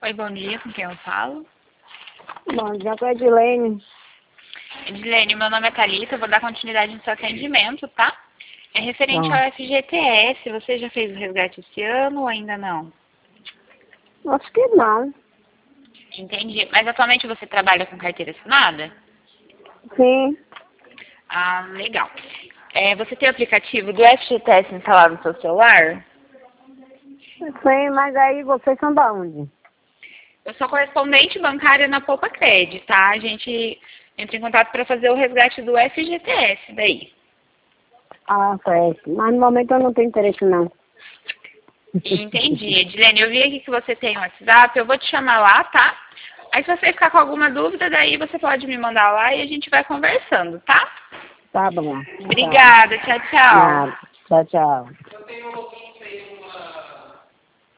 Oi, bom dia, com quem eu falo? Bom dia, com a Edilene. Edilene, meu nome é Thalita, eu vou dar continuidade no seu atendimento, tá? É referente Ah, ao FGTS, você já fez o resgate esse ano ou ainda não? acho que não. Entendi. Mas atualmente você trabalha com carteira assinada? Sim, Ah, legal. Você tem o aplicativo do FGTS instalado no seu celular? sim, mas aí vocês são da onde? Eu sou correspondente bancária na Poupa Cred, tá? A gente entra em contato para fazer o resgate do FGTS daí. Ah, certo. Mas no momento eu não tenho interesse, não. Entendi. Edilene, eu vi aqui que você tem o WhatsApp, eu vou te chamar lá, tá? Aí se você ficar com alguma dúvida, daí você pode me mandar lá e a gente vai conversando, tá? Tá bom. Tá. Obrigada, tchau, tchau. Nada. Tchau, tchau.